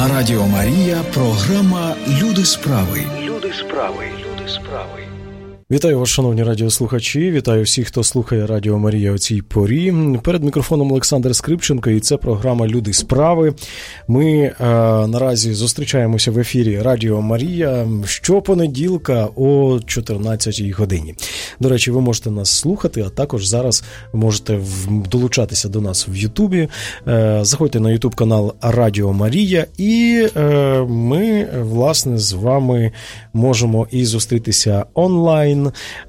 На Радіо Марія програма «Люди справи». Вітаю вас, шановні радіослухачі, вітаю всіх, хто слухає Радіо Марія о цій порі. Перед мікрофоном Олександр Скрипченко, і це програма «Люди справи». Ми наразі зустрічаємося в ефірі Радіо Марія щопонеділка о 14-й годині. До речі, ви можете нас слухати, а також зараз можете долучатися до нас в Ютубі. Заходьте на Ютуб-канал Радіо Марія, і ми, власне, з вами можемо і зустрітися онлайн,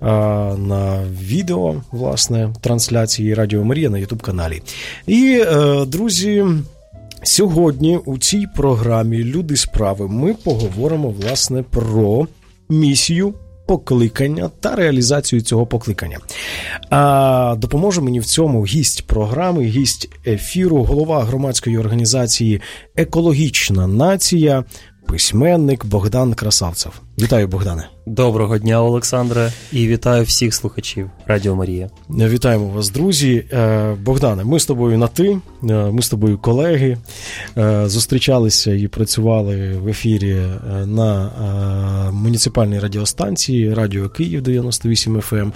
на відео, власне, трансляції Радіо Марія на YouTube-каналі. І, друзі, сьогодні у цій програмі «Люди справи» ми поговоримо, власне, про місію, покликання та реалізацію цього покликання. Допоможе мені в цьому гість програми, гість ефіру, голова громадської організації «Екологічна нація», письменник Богдан Красавцев. Вітаю, Богдане. Доброго дня, Олександре, і вітаю всіх слухачів Радіо Марія. Вітаємо вас, друзі. Богдане, ми з тобою на «ти», ми з тобою колеги, зустрічалися і працювали в ефірі на муніципальній радіостанції Радіо Київ 98 FM.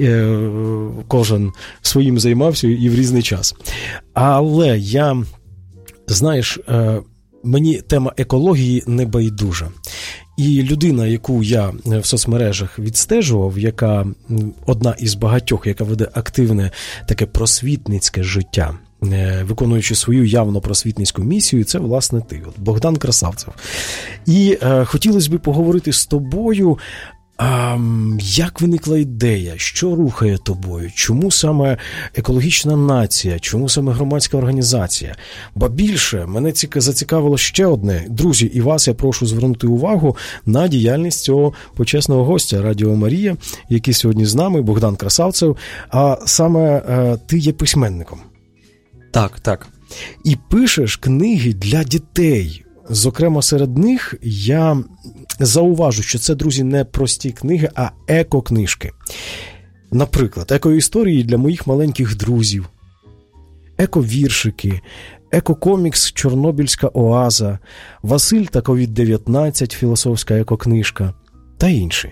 Кожен своїм займався і в різний час. Але я, знаєш, мені тема екології не байдужа. І людина, яку я в соцмережах відстежував, яка одна із багатьох, яка веде активне таке просвітницьке життя, виконуючи свою явно просвітницьку місію, це, власне, ти, Богдан Красавцев. І хотілося б поговорити з тобою, як виникла ідея, що рухає тобою, чому саме екологічна нація, чому саме громадська організація. Ба більше, мене зацікавило ще одне. Друзі, і вас я прошу звернути увагу на діяльність цього почесного гостя Радіо Марія, який сьогодні з нами, Богдан Красавцев, а саме ти є письменником. Так. І пишеш книги для дітей. Зокрема, серед них я зауважу, що це, друзі, не прості книги, а еко-книжки. Наприклад, еко-історії для моїх маленьких друзів, еко-віршики, еко-комікс «Чорнобильська оаза», «Василь та COVID-19», філософська еко-книжка та інші.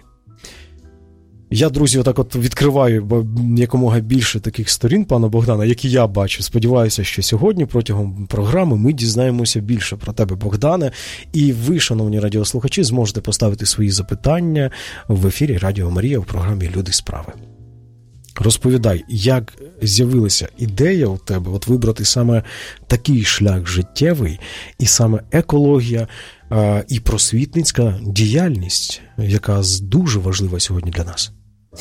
Я, друзі, отак от відкриваю якомога більше таких сторін пана Богдана, які я бачу. Сподіваюся, що сьогодні протягом програми ми дізнаємося більше про тебе, Богдане. І ви, шановні радіослухачі, зможете поставити свої запитання в ефірі Радіо Марія в програмі «Люди справи». Розповідай, як з'явилася ідея у тебе от вибрати саме такий шлях життєвий, і саме екологія і просвітницька діяльність, яка дуже важлива сьогодні для нас.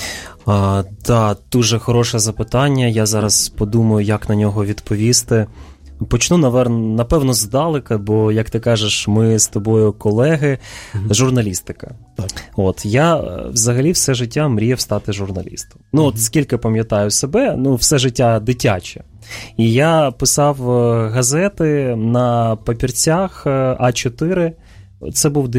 Так, дуже хороше запитання. Я зараз подумаю, як на нього відповісти. Почну, напевно, здалека, бо, як ти кажеш, ми з тобою колеги, журналістика. Так. Я взагалі все життя мріяв стати журналістом. Скільки пам'ятаю себе, все життя дитяче. І я писав газети на папірцях А4. Це був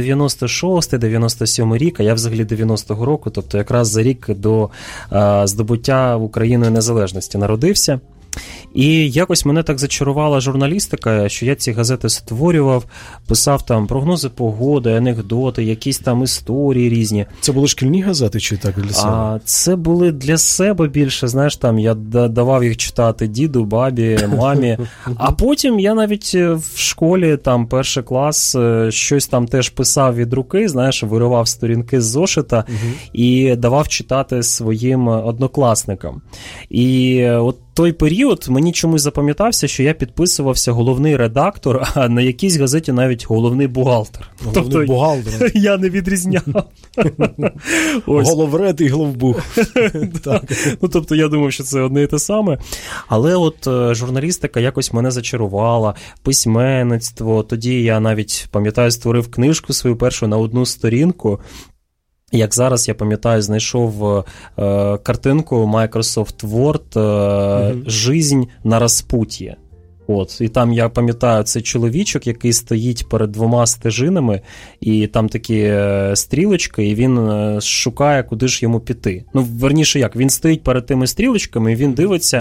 96-97 рік, а я взагалі 90-го року, тобто якраз за рік до здобуття Україною незалежності народився. І якось мене так зачарувала журналістика, що я ці газети створював, писав там прогнози погоди, анекдоти, якісь там історії різні. Це були шкільні газети чи так для себе? Це були для себе більше, знаєш, там я давав їх читати діду, бабі, мамі. А потім я навіть в школі, там перший клас, щось там теж писав від руки, знаєш, виривав сторінки з зошита і давав читати своїм однокласникам. І от той період мені чомусь запам'ятався, що я підписувався головний редактор, а на якійсь газеті навіть головний бухгалтер. Головний бухгалтер. Я не відрізняв. Головред і главбух. Тобто я думав, що це одне і те саме. Але от журналістика якось мене зачарувала, письменництво. Тоді я навіть, пам'ятаю, створив книжку свою першу на одну сторінку. Як зараз, я пам'ятаю, знайшов картинку Microsoft Word «Жизнь на розпут'ї». І там, я пам'ятаю, це чоловічок, який стоїть перед двома стежинами, і там такі стрілочки, і він шукає, куди ж йому піти. Верніше як, він стоїть перед тими стрілочками, і він дивиться,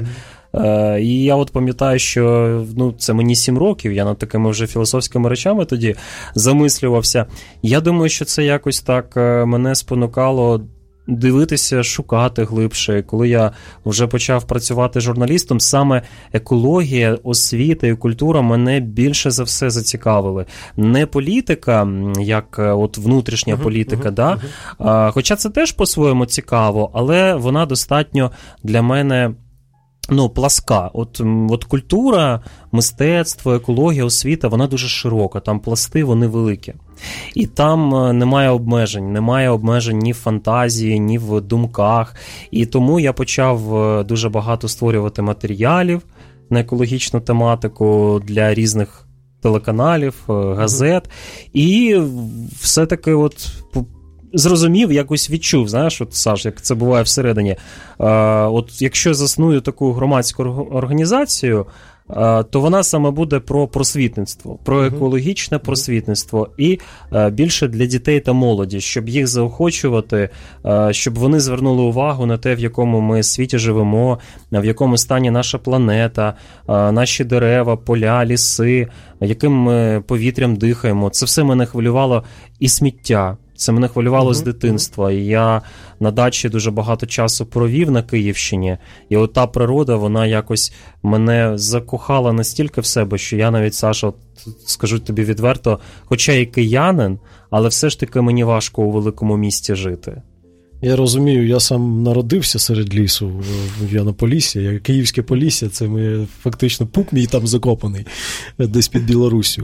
І я от пам'ятаю, що це мені 7 років, я над такими вже філософськими речами тоді замислювався. Я думаю, що це якось так мене спонукало дивитися, шукати глибше. Коли я вже почав працювати журналістом, саме екологія, освіта і культура мене більше за все зацікавили. Не політика, як от внутрішня політика, хоча це теж по-своєму цікаво, але вона достатньо для мене пласка. От культура, мистецтво, екологія, освіта, вона дуже широка, там пласти, вони великі. І там немає обмежень ні в фантазії, ні в думках. І тому я почав дуже багато створювати матеріалів на екологічну тематику для різних телеканалів, газет. І все-таки зрозумів, якось відчув, знаєш, Саш, як це буває всередині. Якщо засную таку громадську організацію, то вона саме буде про просвітництво, про екологічне просвітництво і більше для дітей та молоді, щоб їх заохочувати, щоб вони звернули увагу на те, в якому ми світі живемо, в якому стані наша планета, наші дерева, поля, ліси, яким ми повітрям дихаємо. Це все мене хвилювало, і сміття. Це мене хвилювало з дитинства. І я на дачі дуже багато часу провів на Київщині. І от та природа, вона якось мене закохала настільки в себе, що я навіть, Саша, скажу тобі відверто, хоча і киянин, але все ж таки мені важко у великому місті жити. Я розумію, я сам народився серед лісу, я на Полісся, Київське Полісся, це ми фактично пуп мій там закопаний, десь під Білоруссю.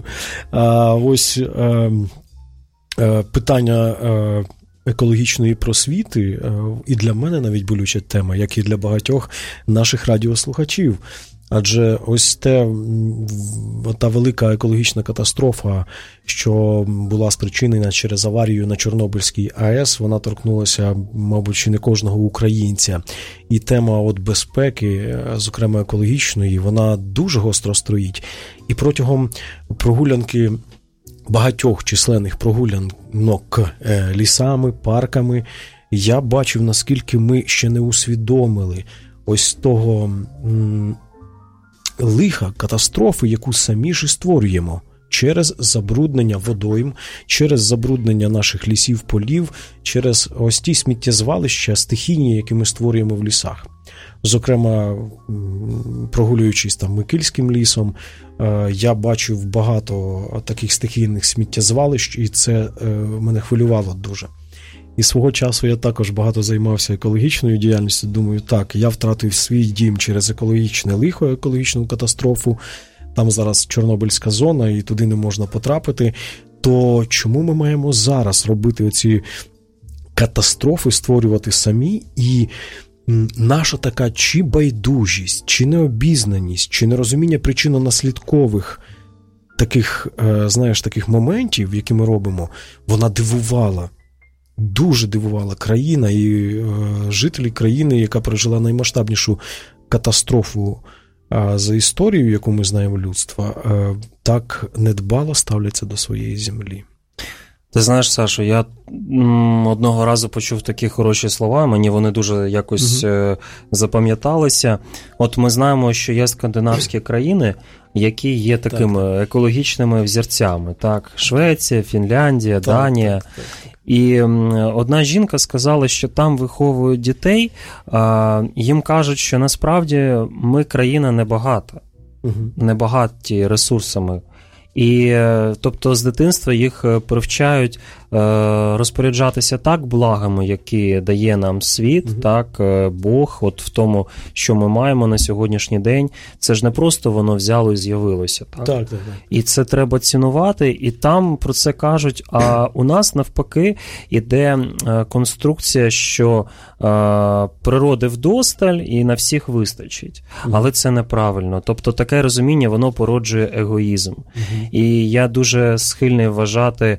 Питання екологічної просвіти і для мене навіть болюча тема, як і для багатьох наших радіослухачів. Адже ось та велика екологічна катастрофа, що була спричинена через аварію на Чорнобильській АЕС, вона торкнулася, мабуть, чи не кожного українця. І тема безпеки, зокрема екологічної, вона дуже гостро стоїть. І протягом прогулянки, багатьох численних прогулянок лісами, парками, я бачив, наскільки ми ще не усвідомили ось того лиха, катастрофи, яку самі ж створюємо через забруднення водойм, через забруднення наших лісів, полів, через ось ті сміттєзвалища стихійні, які ми створюємо в лісах. Зокрема, прогулюючись там Микільським лісом, я бачив багато таких стихійних сміттєзвалищ, і це мене хвилювало дуже. І свого часу я також багато займався екологічною діяльністю. Думаю, так, я втратив свій дім через екологічне лихо, екологічну катастрофу. Там зараз Чорнобильська зона, і туди не можна потрапити. То чому ми маємо зараз робити оці катастрофи, створювати самі? І наша така чи байдужість, чи необізнаність, чи нерозуміння причинно-наслідкових таких моментів, які ми робимо, вона дивувала. Дуже дивувала країна і жителі країни, яка пережила наймасштабнішу катастрофу за історію, яку ми знаємо людства, так недбало ставляться до своєї землі. Ти знаєш, Сашо, я одного разу почув такі хороші слова, мені вони дуже якось запам'яталися. От ми знаємо, що є скандинавські країни, які є такими екологічними взірцями. Так? Швеція, Фінляндія, Данія. Так. І одна жінка сказала, що там виховують дітей, їм кажуть, що насправді ми країна небагата, небагаті ресурсами. І, тобто, з дитинства їх привчають розпоряджатися так благами, які дає нам світ, так, Бог, от в тому, що ми маємо на сьогоднішній день. Це ж не просто воно взяло і з'явилося. Так? Так. І це треба цінувати, і там про це кажуть, а у нас навпаки іде конструкція, що природи вдосталь і на всіх вистачить. Але це неправильно. Тобто таке розуміння, воно породжує егоїзм. І я дуже схильний вважати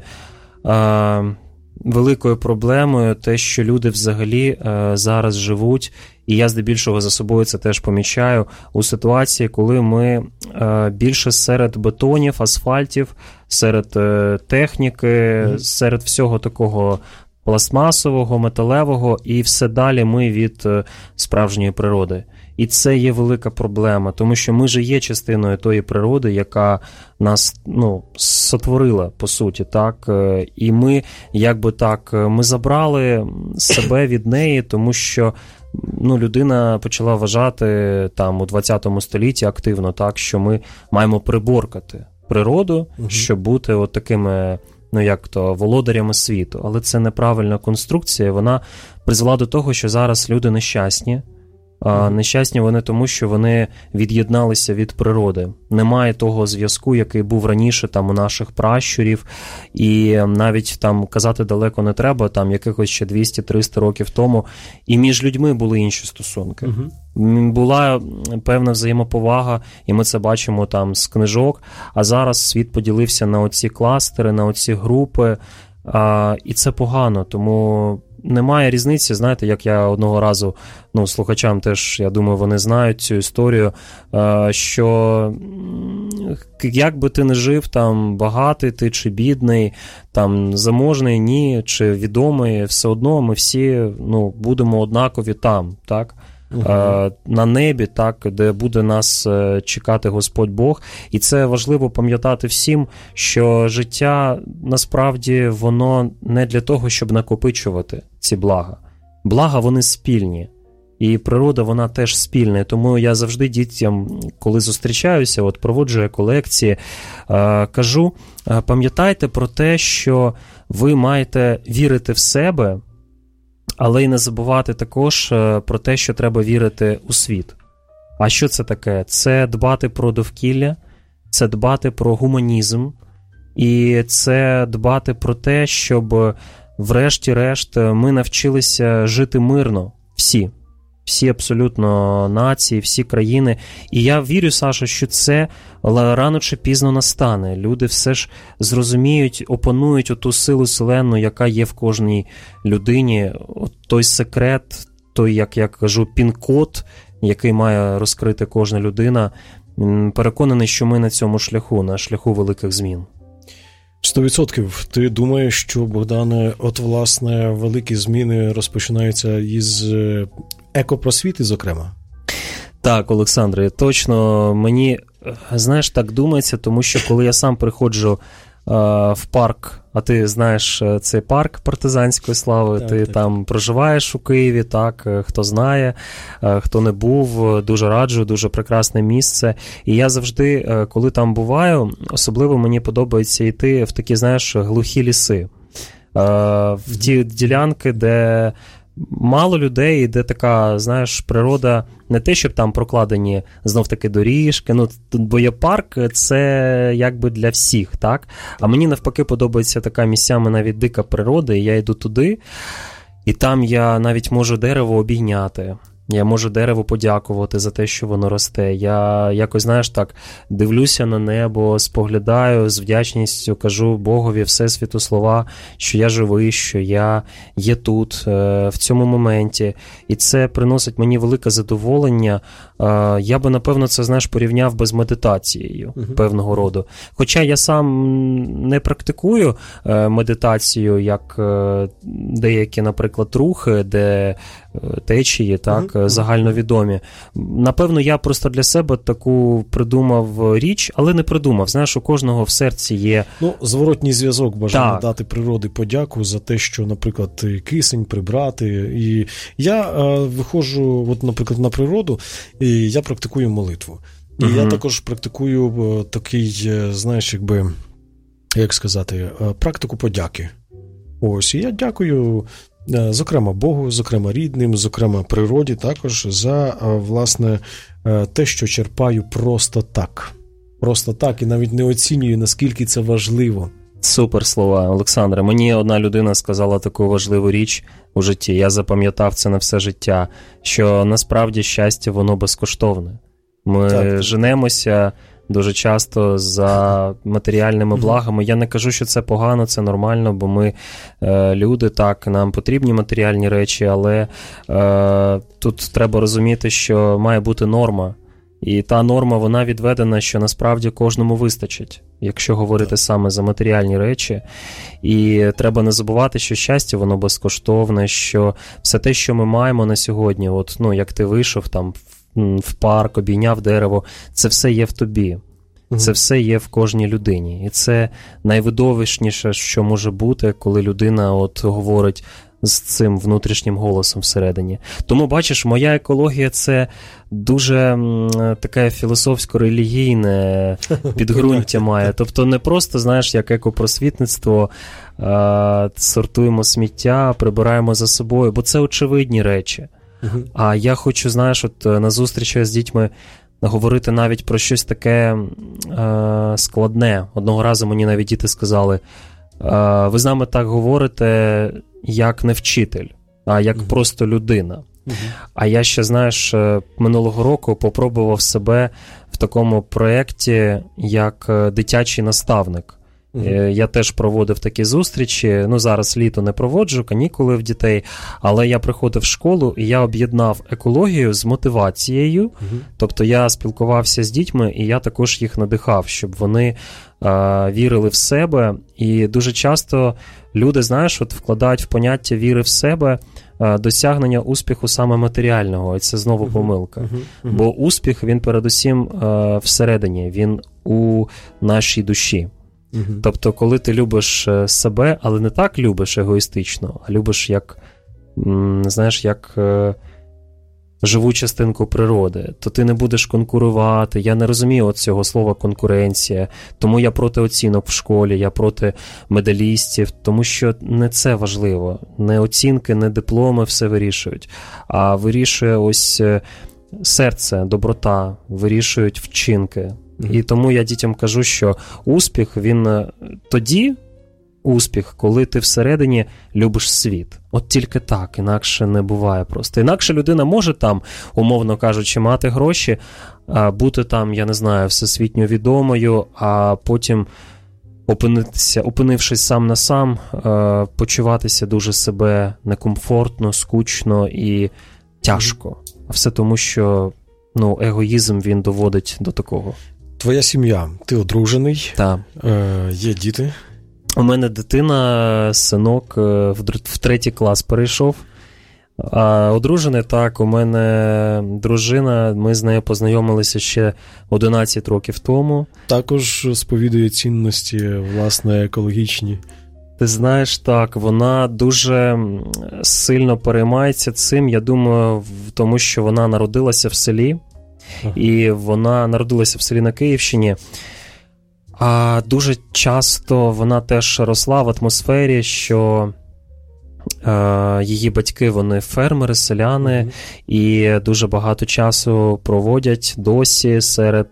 великою проблемою те, що люди взагалі зараз живуть, і я здебільшого за собою це теж помічаю, у ситуації, коли ми більше серед бетонів, асфальтів, серед техніки, серед всього такого пластмасового, металевого, і все далі ми від справжньої природи. І це є велика проблема, тому що ми ж є частиною тої природи, яка нас, сотворила, по суті, так? І ми, ми забрали себе від неї, тому що людина почала вважати там у 20 столітті активно, так, що ми маємо приборкати природу, щоб бути от такими, володарями світу. Але це неправильна конструкція, вона призвела до того, що зараз люди нещасні. Нещасні вони тому, що вони від'єдналися від природи. Немає того зв'язку, який був раніше там у наших пращурів, і навіть там казати далеко не треба, там якихось ще 200-300 років тому, і між людьми були інші стосунки. Була певна взаємоповага, і ми це бачимо там з книжок, а зараз світ поділився на оці кластери, на оці групи, і це погано, тому немає різниці, знаєте, як я одного разу, слухачам теж, я думаю, вони знають цю історію, що як би ти не жив, там, багатий ти чи бідний, там, заможний, ні, чи відомий, все одно ми всі, будемо однакові там, так? На небі, так, де буде нас чекати Господь Бог. І це важливо пам'ятати всім, що життя, насправді, воно не для того, щоб накопичувати ці блага. Блага, вони спільні. І природа, вона теж спільна. Тому я завжди дітям, коли зустрічаюся, проводжу еколекції, кажу, пам'ятайте про те, що ви маєте вірити в себе, але й не забувати також про те, що треба вірити у світ. А що це таке? Це дбати про довкілля, це дбати про гуманізм, і це дбати про те, щоб врешті-решт ми навчилися жити мирно. Всі абсолютно нації, всі країни. І я вірю, Саша, що це рано чи пізно настане. Люди все ж зрозуміють, опанують оту силу вселенну, яка є в кожній людині. Той секрет, той, як я кажу, пін-код, який має розкрити кожна людина. Переконаний, що ми на цьому шляху, на шляху великих змін. 100%. Ти думаєш, що, Богдане, власне, великі зміни розпочинаються із екопросвіти, зокрема? Так, Олександре, точно мені, знаєш, так думається, тому що коли я сам приходжу в парк, а ти знаєш цей парк партизанської слави, ти там проживаєш у Києві, так, хто знає, хто не був, дуже раджу, дуже прекрасне місце. І я завжди, коли там буваю, особливо мені подобається йти в такі, знаєш, глухі ліси, в ті ділянки, де мало людей, де така, знаєш, природа, не те, щоб там прокладені знов-таки доріжки, бо є парк, це якби для всіх, так? А мені навпаки подобається така місцями навіть дика природа, і я йду туди, і там я навіть можу дерево обійняти. Я можу дереву подякувати за те, що воно росте. Я якось, знаєш, так, дивлюся на небо, споглядаю, з вдячністю кажу Богові Всесвіту слова, що я живий, що я є тут, в цьому моменті. І це приносить мені велике задоволення. Я би, напевно, це, знаєш, порівняв би з медитацією певного роду. Хоча я сам не практикую медитацію, як деякі, наприклад, рухи, де течії, так, загальновідомі. Напевно, я просто для себе таку придумав річ, але не придумав. Знаєш, у кожного в серці є... зворотній зв'язок, бажання дати природі подяку за те, що, наприклад, кисень прибрати. І я виходжу, наприклад, на природу, і я практикую молитву. І я також практикую такий, знаєш, практику подяки. Ось, і я дякую, зокрема Богу, зокрема рідним, зокрема природі також за, власне, те, що черпаю просто так. Просто так, і навіть не оцінюю, наскільки це важливо. Супер слова, Олександре. Мені одна людина сказала таку важливу річ у житті. Я запам'ятав це на все життя, що насправді щастя, воно безкоштовне. Ми женемося дуже часто за матеріальними благами. Я не кажу, що це погано, це нормально, бо ми люди, так, нам потрібні матеріальні речі, але тут треба розуміти, що має бути норма. І та норма, вона відведена, що насправді кожному вистачить, якщо говорити саме за матеріальні речі. І треба не забувати, що щастя, воно безкоштовне, що все те, що ми маємо на сьогодні, як ти вийшов там в парк, обійняв дерево. Це все є в тобі. Це все є в кожній людині. І це найвидовищніше, що може бути, коли людина от говорить з цим внутрішнім голосом всередині. Тому, бачиш, моя екологія – це дуже таке філософсько-релігійне підґрунтя має. Тобто не просто, знаєш, як екопросвітництво, сортуємо сміття, прибираємо за собою, бо це очевидні речі. А я хочу, знаєш, от на зустрічах з дітьми говорити навіть про щось таке складне. Одного разу мені навіть діти сказали: ви з нами так говорите, як не вчитель, а як просто людина. А я ще, знаєш, минулого року попробував себе в такому проєкті, як дитячий наставник. Я теж проводив такі зустрічі, зараз літо не проводжу, канікули в дітей, але я приходив в школу і я об'єднав екологію з мотивацією, тобто я спілкувався з дітьми і я також їх надихав, щоб вони вірили в себе, і дуже часто люди, знаєш, от вкладають в поняття віри в себе досягнення успіху саме матеріального, і це знову помилка. Бо успіх, він передусім всередині, він у нашій душі. Тобто, коли ти любиш себе, але не так любиш егоїстично, а любиш як, знаєш, як живу частинку природи, то ти не будеш конкурувати. Я не розумію от цього слова конкуренція, тому я проти оцінок в школі, я проти медалістів, тому що не це важливо. Не оцінки, не дипломи все вирішують, а вирішує ось серце, доброта, вирішують вчинки. І тому я дітям кажу, що успіх, він тоді успіх, коли ти всередині любиш світ. От тільки так, інакше не буває просто. Інакше людина може там, умовно кажучи, мати гроші, бути там, я не знаю, всесвітньо відомою, а потім опинившись сам на сам, почуватися дуже себе некомфортно, скучно і тяжко. А все тому, що егоїзм, він доводить до такого. Твоя сім'я, ти одружений, є діти? У мене дитина, синок, в 3-й клас перейшов. А одружений, так, у мене дружина, ми з нею познайомилися ще 11 років тому. Також сповідує цінності, власне, екологічні. Ти знаєш, так, вона дуже сильно переймається цим, я думаю, тому що вона народилася в селі, і вона народилася в селі на Київщині. А дуже часто вона теж росла в атмосфері, що її батьки, вони фермери, селяни, і дуже багато часу проводять досі серед,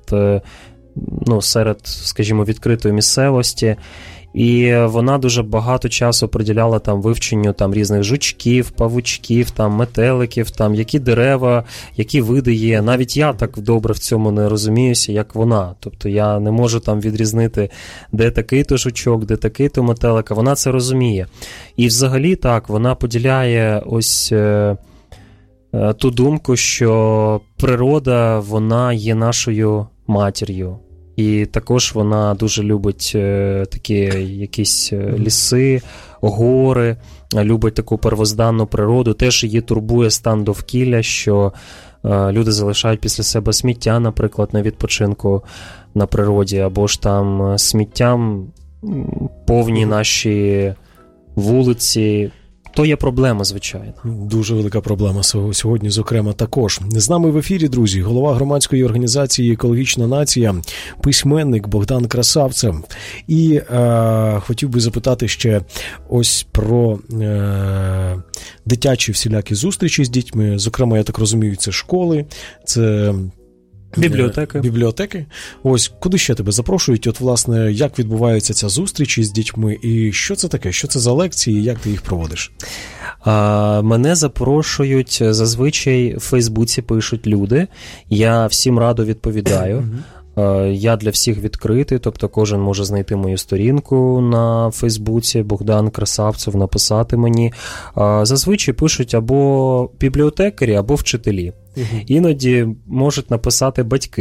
скажімо, відкритої місцевості. І вона дуже багато часу приділяла там вивченню там різних жучків, павучків, там метеликів, там які дерева, які види є. Навіть я так добре в цьому не розуміюся, як вона. Тобто я не можу там відрізнити, де такий-то жучок, де такий-то метелик, а вона це розуміє. І взагалі так, вона поділяє ось ту думку, що природа, вона є нашою матір'ю. І також вона дуже любить такі якісь ліси, гори, любить таку первозданну природу. Теж її турбує стан довкілля, що люди залишають після себе сміття, наприклад, на відпочинку на природі, або ж там сміттям повні наші вулиці. То є проблема, звичайно. Дуже велика проблема сьогодні, зокрема, також. З нами в ефірі, друзі, голова громадської організації «Екологічна нація», письменник Богдан Красавцев. І хотів би запитати ще ось про дитячі всілякі зустрічі з дітьми. Зокрема, я так розумію, це школи, це... Бібліотеки. Ось, куди ще тебе запрошують? От, власне, як відбувається ця зустріч із дітьми? І що це таке? Що це за лекції? Як ти їх проводиш? Мене запрошують, зазвичай в Фейсбуці пишуть люди. Я всім радо відповідаю. Я для всіх відкритий, тобто кожен може знайти мою сторінку на Фейсбуці, Богдан Красавцев, написати мені. Зазвичай пишуть або бібліотекарі, або вчителі. Іноді можуть написати батьки.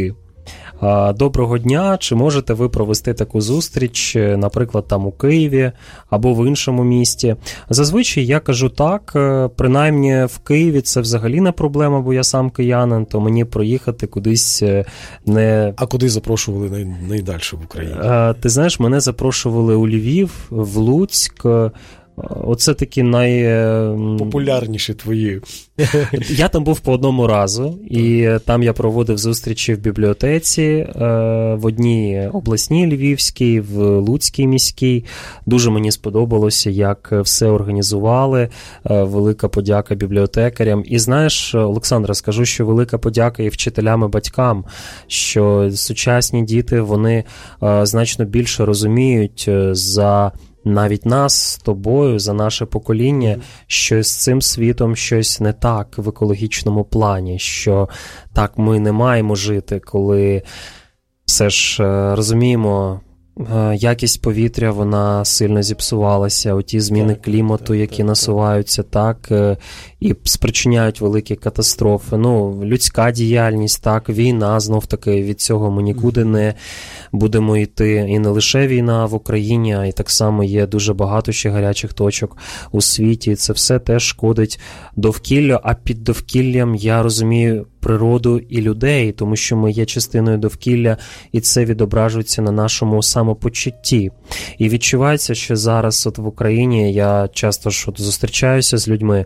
Доброго дня, чи можете ви провести таку зустріч, наприклад, там у Києві або в іншому місті? Зазвичай я кажу так, принаймні в Києві це взагалі не проблема, бо я сам киянин, то мені проїхати кудись не... А куди запрошували найдальше в Україні? Ти знаєш, мене запрошували у Львів, в Луцьк. Оце такі популярніші твої. Я там був по одному разу, і там я проводив зустрічі в бібліотеці, в одній обласній Львівській, в Луцькій міській. Дуже мені сподобалося, як все організували. Велика подяка бібліотекарям. І знаєш, Олександре, скажу, що велика подяка і вчителям, і батькам, що сучасні діти, вони значно більше розуміють за навіть нас з тобою, за наше покоління, що з цим світом щось не так в екологічному плані, що так ми не маємо жити, коли все ж розуміємо, якість повітря, вона сильно зіпсувалася, оті зміни клімату, які насуваються, так, і спричиняють великі катастрофи. Людська діяльність, так, війна, знов-таки, від цього ми нікуди не будемо йти. І не лише війна в Україні, а й так само є дуже багато ще гарячих точок у світі. І це все теж шкодить довкіллю, а під довкіллям я розумію природу і людей, тому що ми є частиною довкілля, і це відображується на нашому самопочутті. І відчувається, що зараз от в Україні я часто зустрічаюся з людьми,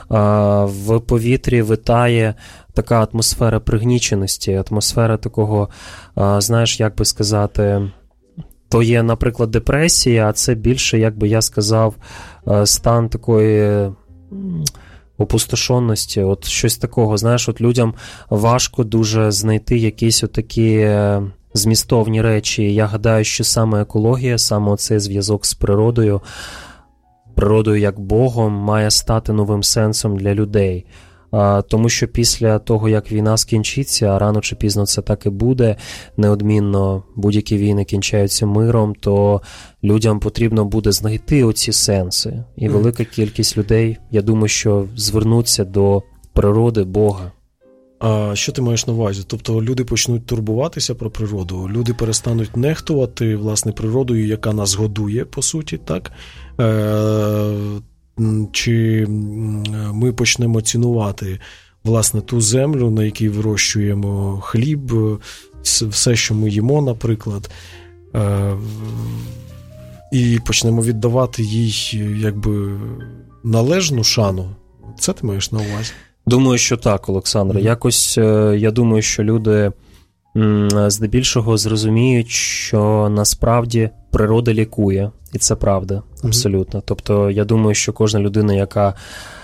в повітрі витає така атмосфера пригніченості, атмосфера такого, знаєш, як би сказати, то є, наприклад, депресія, а це більше, як би я сказав, стан такої опустошеності, от щось такого, знаєш, от людям важко дуже знайти якісь отакі змістовні речі. Я гадаю, що саме екологія, саме оцей зв'язок з природою як Богом має стати новим сенсом для людей. Тому що після того, як війна скінчиться, а рано чи пізно це так і буде, неодмінно будь-які війни кінчаються миром, то людям потрібно буде знайти оці сенси. І велика кількість людей, я думаю, що звернуться до природи, Бога. А що ти маєш на увазі? Тобто люди почнуть турбуватися про природу, люди перестануть нехтувати, власне, природою, яка нас годує, по суті, так? Чи ми почнемо цінувати, власне, ту землю, на якій вирощуємо хліб, все, що ми їмо, наприклад, і почнемо віддавати їй, якби, належну шану? Це ти маєш на увазі? Думаю, що так, Олександре. Якось, я думаю, що люди здебільшого зрозуміють, що насправді природа лікує. І це правда, абсолютно. Тобто, я думаю, що кожна людина, яка...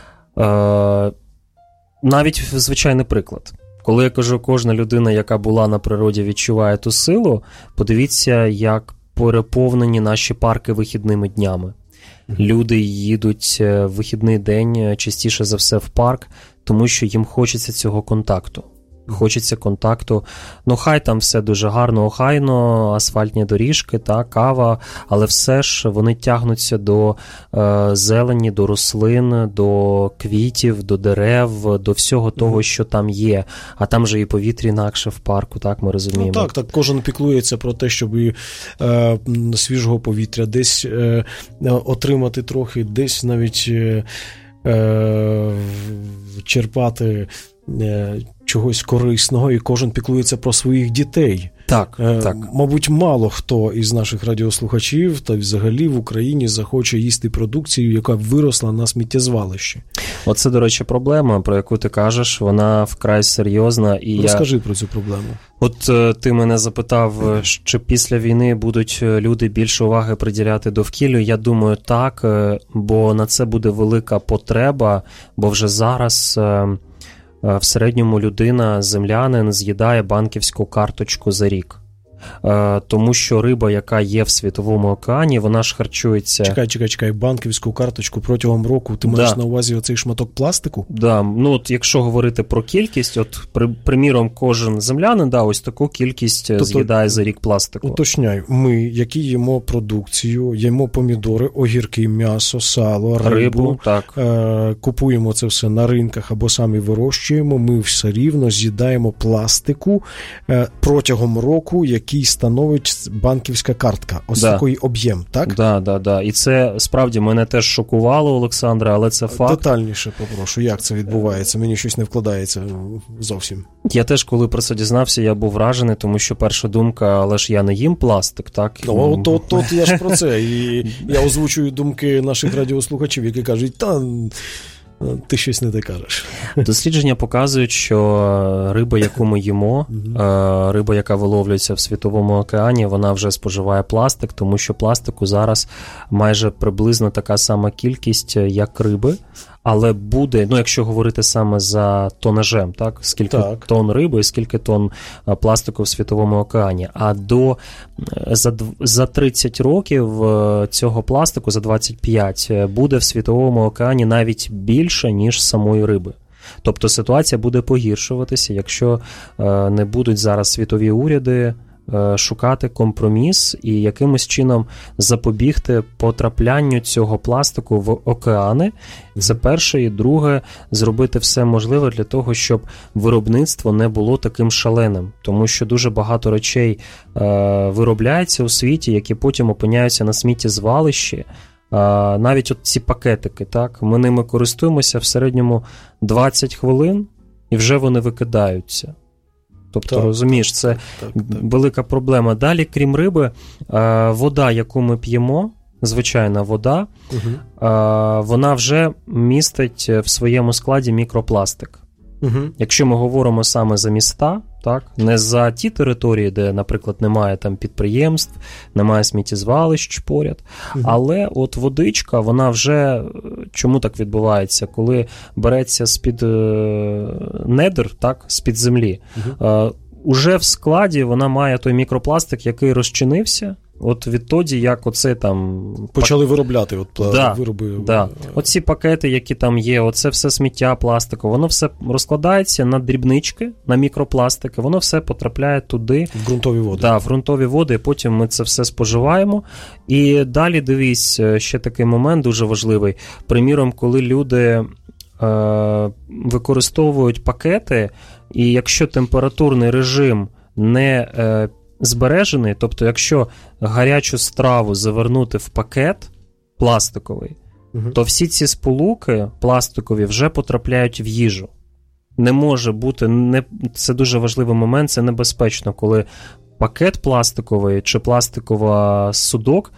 навіть звичайний приклад. Коли я кажу, кожна людина, яка була на природі, відчуває ту силу, подивіться, як переповнені наші парки вихідними днями. Люди їдуть в вихідний день частіше за все в парк, тому що їм хочеться цього контакту. Хочеться контакту. Хай там все дуже гарно, охайно, асфальтні доріжки, кава, але все ж вони тягнуться до зелені, до рослин, до квітів, до дерев, до всього того, що там є. А там же і повітря інакше в парку, так, ми розуміємо. Так, кожен піклується про те, щоб свіжого повітря десь отримати трохи, десь навіть черпати чогось корисного, і кожен піклується про своїх дітей. Так. Мабуть, мало хто із наших радіослухачів та взагалі в Україні захоче їсти продукцію, яка виросла на сміттєзвалищі. Оце, до речі, проблема, про яку ти кажеш, вона вкрай серйозна. І розкажи про цю проблему. От ти мене запитав, чи після війни будуть люди більше уваги приділяти довкіллю. Я думаю, так, бо на це буде велика потреба, бо вже зараз в середньому людина, землянин, з'їдає банківську карточку за рік. тому що риба, яка є в Світовому океані, вона ж харчується... Чекай, банківську карточку протягом року, ти маєш на увазі оцей шматок пластику? Да, ну от якщо говорити про кількість, от приміром кожен землянин, ось таку кількість з'їдає за рік пластику. Уточняю, ми, які їмо продукцію, їмо помідори, огірки, м'ясо, сало, рибу, так. Купуємо це все на ринках або самі вирощуємо, ми все рівно з'їдаємо пластику протягом року, який становить банківська картка. Ось такий об'єм, так? Да. І це справді мене теж шокувало, Олександре, але це факт. Детальніше попрошу, як це відбувається? Мені щось не вкладається зовсім. Я теж, коли про це дізнався, я був вражений, тому що перша думка, але ж я не їм пластик, так? От я ж про це. І я озвучую думки наших радіослухачів, які кажуть, ти щось не те кажеш. Дослідження показують, що риба, яку ми їмо, риба, яка виловлюється в Світовому океані, вона вже споживає пластик, тому що пластику зараз майже приблизно така сама кількість, як риби. Але буде, якщо говорити саме за тонажем, так? Скільки тонн риби і скільки тонн пластику в Світовому океані. А за 30 років цього пластику, за 25, буде в Світовому океані навіть більше, ніж самої риби. Тобто ситуація буде погіршуватися, якщо не будуть зараз світові уряди шукати компроміс і якимось чином запобігти потраплянню цього пластику в океани. Це перше. І друге, зробити все можливе для того, щоб виробництво не було таким шаленим. Тому що дуже багато речей виробляється у світі, які потім опиняються на сміттєзвалищі. Навіть от ці пакетики, так, ми ними користуємося в середньому 20 хвилин і вже вони викидаються. Тобто, розумієш, це велика проблема. Далі, крім риби, вода, яку ми п'ємо, звичайна вода, вона вже містить в своєму складі мікропластик. Якщо ми говоримо саме за міста, так, не за ті території, де, наприклад, немає там підприємств, немає сміттєзвалищ поряд, але от водичка, вона вже, чому так відбувається, коли береться з-під недр, так, з-під землі, уже в складі вона має той мікропластик, який розчинився, от відтоді, як оце там... Почали виробляти вироби. Да. Оці пакети, які там є, оце все сміття пластику, воно все розкладається на дрібнички, на мікропластики, воно все потрапляє туди. В ґрунтові води. Да, в ґрунтові води, і потім ми це все споживаємо. І далі, дивись, ще такий момент дуже важливий. Приміром, коли люди використовують пакети, і якщо температурний режим не збережений, тобто якщо гарячу страву завернути в пакет пластиковий, то всі ці сполуки пластикові вже потрапляють в їжу. Не може бути, це дуже важливий момент, це небезпечно, коли пакет пластиковий чи пластикова судок,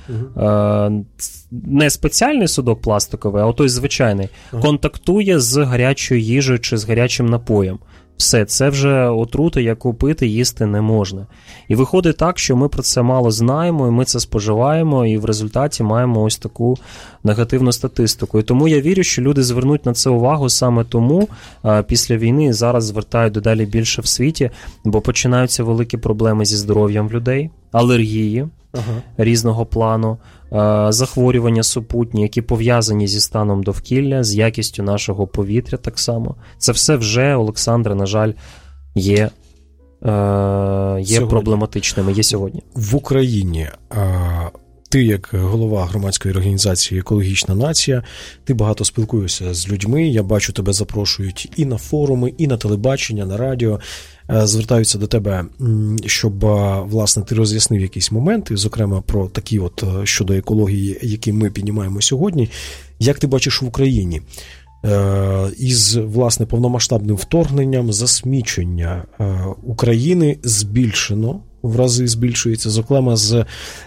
не спеціальний судок пластиковий, а той звичайний, контактує з гарячою їжею чи з гарячим напоєм. Все, це вже отрута, яку пити, їсти не можна. І виходить так, що ми про це мало знаємо, і ми це споживаємо, і в результаті маємо ось таку негативну статистику. І тому я вірю, що люди звернуть на це увагу саме тому після війни зараз звертають дедалі більше в світі, бо починаються великі проблеми зі здоров'ям людей, алергії різного плану, захворювання супутні, які пов'язані зі станом довкілля, з якістю нашого повітря так само. Це все вже, Олександре, на жаль, є проблематичними, є сьогодні. В Україні ти, як голова громадської організації «Екологічна нація», ти багато спілкуєшся з людьми, я бачу, тебе запрошують і на форуми, і на телебачення, на радіо, звертаються до тебе, щоб, власне, ти роз'яснив якісь моменти, зокрема про такі от щодо екології, які ми піднімаємо сьогодні. Як ти бачиш в Україні? Із, власне, повномасштабним вторгненням засмічення України збільшено, в рази збільшується, зокрема з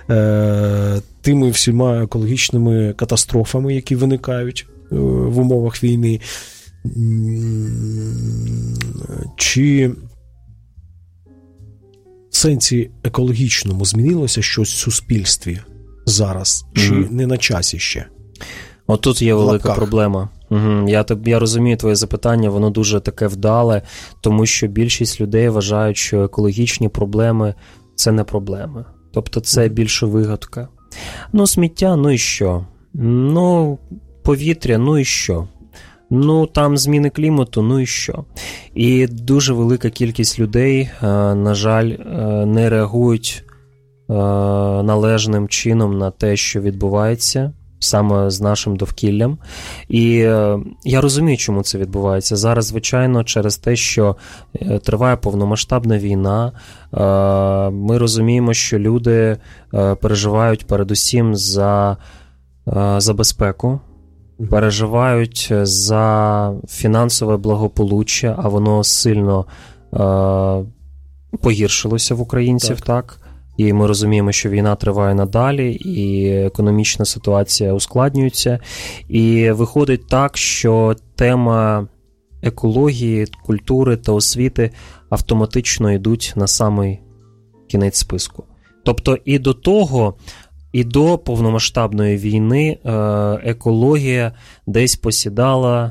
тими всіма екологічними катастрофами, які виникають в умовах війни. Чи в сенсі екологічному змінилося щось в суспільстві зараз? Чи не на часі ще? Отут є велика проблема. Я розумію твоє запитання, воно дуже таке вдале, тому що більшість людей вважають, що екологічні проблеми це не проблема. Тобто це більше вигадка. Ну, сміття, ну і що? Ну, повітря, ну і що? Ну, там зміни клімату, ну і що? І дуже велика кількість людей, на жаль, не реагують належним чином на те, що відбувається саме з нашим довкіллям. І я розумію, чому це відбувається. Зараз, звичайно, через те, що триває повномасштабна війна, ми розуміємо, що люди переживають передусім за безпеку, переживають за фінансове благополуччя, а воно сильно погіршилося в українців, так? І ми розуміємо, що війна триває надалі, і економічна ситуація ускладнюється. І виходить так, що тема екології, культури та освіти автоматично йдуть на самий кінець списку. Тобто і до того, і до повномасштабної війни екологія десь посідала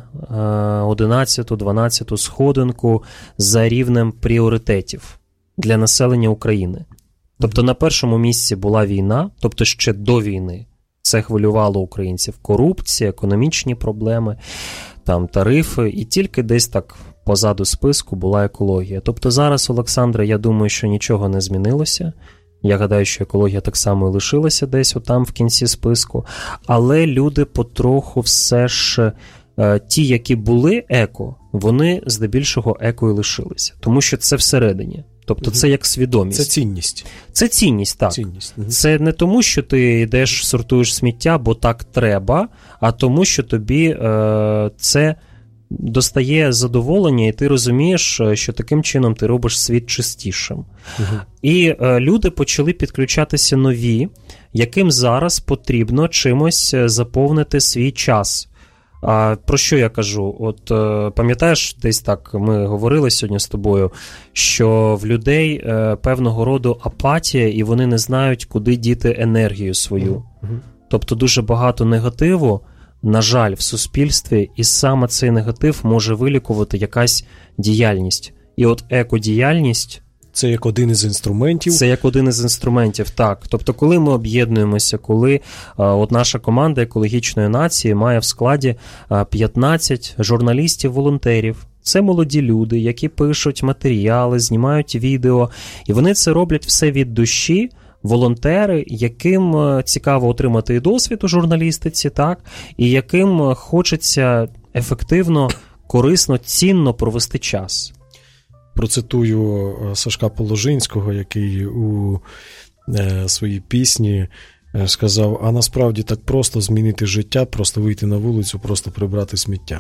11-12 сходинку за рівнем пріоритетів для населення України. Тобто на першому місці була війна, тобто ще до війни це хвилювало українців. Корупція, економічні проблеми, там тарифи, і тільки десь так позаду списку була екологія. Тобто зараз, Олександре, я думаю, що нічого не змінилося. Я гадаю, що екологія так само і лишилася десь отам в кінці списку. Але люди потроху все ж, ті, які були еко, вони здебільшого еко і лишилися. Тому що це всередині. Тобто це як свідомість. Це цінність. Це цінність, так. Цінність. Це не тому, що ти йдеш, сортуєш сміття, бо так треба, а тому, що тобі це достає задоволення, і ти розумієш, що таким чином ти робиш світ чистішим. І люди почали підключатися нові, яким зараз потрібно чимось заповнити свій час. А про що я кажу? От пам'ятаєш, десь так ми говорили сьогодні з тобою, що в людей певного роду апатія, і вони не знають, куди діти енергію свою. Тобто дуже багато негативу, на жаль, в суспільстві, і саме цей негатив може вилікувати якась діяльність. І от екодіяльність... Це як один із інструментів. Це як один із інструментів, так. Тобто, коли ми об'єднуємося, коли от наша команда екологічної нації має в складі 15 журналістів-волонтерів. Це молоді люди, які пишуть матеріали, знімають відео, і вони це роблять все від душі. Волонтери, яким цікаво отримати і досвід у журналістиці, так, і яким хочеться ефективно, корисно, цінно провести час. Процитую Сашка Положинського, який у своїй пісні сказав: а насправді так просто змінити життя, просто вийти на вулицю, просто прибрати сміття.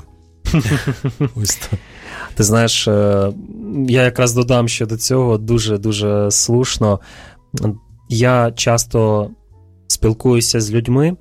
Ось так. Ти знаєш, я якраз додам щодо цього дуже-дуже слушно. Я часто спілкуюся з людьми,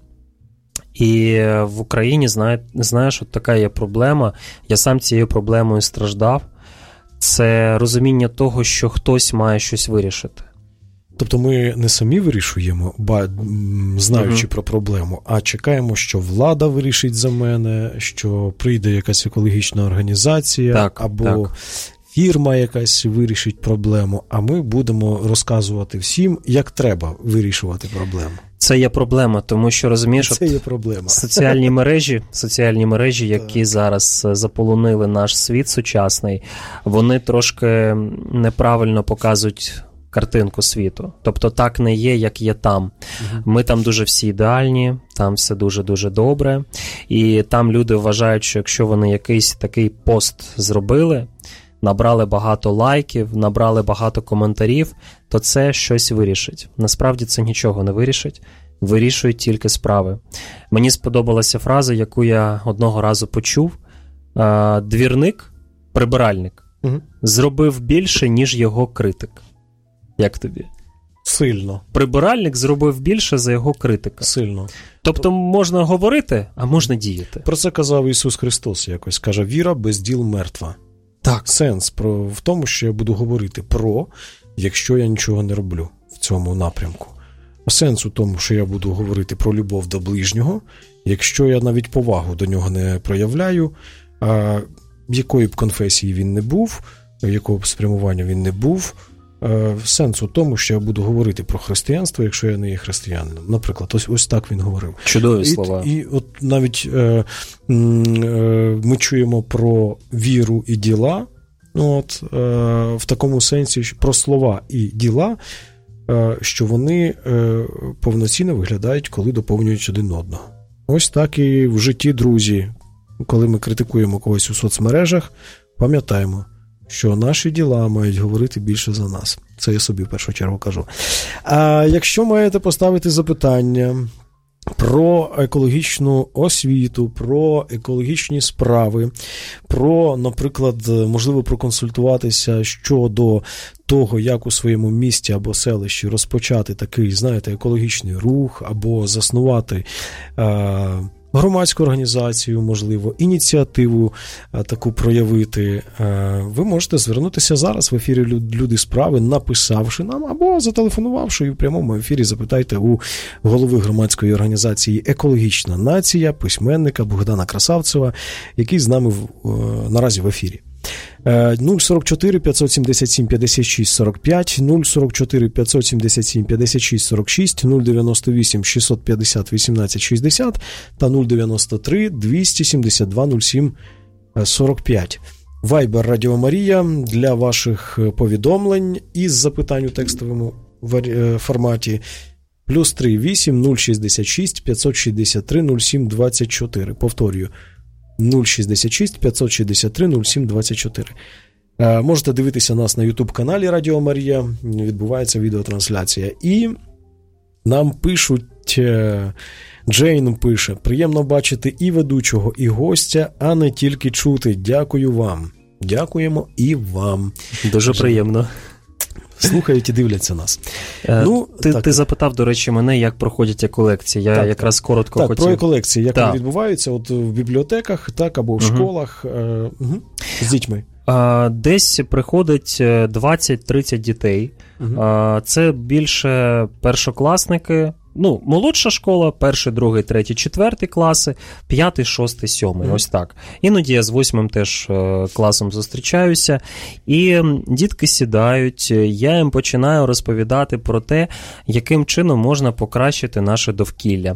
і в Україні, знаєш, от така є проблема. Я сам цією проблемою страждав. Це розуміння того, що хтось має щось вирішити. Тобто ми не самі вирішуємо, знаючи про проблему, а чекаємо, що влада вирішить за мене, що прийде якась екологічна організація, або фірма якась вирішить проблему, а ми будемо розказувати всім, як треба вирішувати проблему. Це є проблема, тому що, розумієш, це є проблема. Соціальні мережі, які зараз заполонили наш світ сучасний, вони трошки неправильно показують картинку світу. Тобто так не є, як є там. Ми там дуже всі ідеальні, там все дуже-дуже добре. І там люди вважають, що якщо вони якийсь такий пост зробили, набрали багато лайків, набрали багато коментарів, то це щось вирішить. Насправді це нічого не вирішить. Вирішують тільки справи. Мені сподобалася фраза, яку я одного разу почув. Двірник, прибиральник, зробив більше, ніж його критик. Як тобі? Сильно. Прибиральник зробив більше за його критика. Сильно. Тобто можна говорити, а можна діяти. Про це казав Ісус Христос якось. Каже, віра без діл мертва. Так. Сенс в тому, що я буду говорити якщо я нічого не роблю в цьому напрямку. Сенс у тому, що я буду говорити про любов до ближнього, якщо я навіть повагу до нього не проявляю, якої б конфесії він не був, якого б спрямування він не був, сенс у тому, що я буду говорити про християнство, якщо я не є християнином. Наприклад, ось так він говорив. Чудові слова. І от навіть ми чуємо про віру і діла, в такому сенсі, про слова і діла, що вони повноцінно виглядають, коли доповнюють один одного. Ось так і в житті, друзі. Коли ми критикуємо когось у соцмережах, пам'ятаємо, що наші діла мають говорити більше за нас. Це я собі в першу чергу кажу. А якщо маєте поставити запитання про екологічну освіту, про екологічні справи, про, наприклад, можливо, проконсультуватися щодо того, як у своєму місті або селищі розпочати такий, знаєте, екологічний рух, або заснувати громадську організацію, можливо, ініціативу таку проявити, ви можете звернутися зараз в ефірі «Люди справи», написавши нам, або зателефонувавши, і в прямому ефірі запитайте у голови громадської організації «Екологічна нація», письменника Богдана Красавцева, який з нами наразі в ефірі. 044 577 56 45, 044 577 56 46, 098 650 18 60 та 093 272 07 45. Вайбер Радіо Марія для ваших повідомлень із запитань у текстовому форматі +3 8 066 563 07 24. Повторюю. 066 563 07 24. Можете дивитися нас на YouTube-каналі Радіо Марія, відбувається відеотрансляція. І нам пишуть, Джейн пише: приємно бачити і ведучого, і гостя, а не тільки чути. Дякую вам. Дякуємо і вам. Дуже приємно. Слухають і дивляться нас. Ти запитав, до речі, мене, як проходять еколекції. Я якраз коротко хотів. Так, про еколекції, як вони відбуваються от в бібліотеках, так, або в школах з дітьми. Десь приходить 20-30 дітей. Це більше першокласники. Молодша школа, 1, 2, 3, 4 класи, 5, 6, 7, ось так. Іноді я з 8 теж класом зустрічаюся, і дітки сідають, я їм починаю розповідати про те, яким чином можна покращити наше довкілля.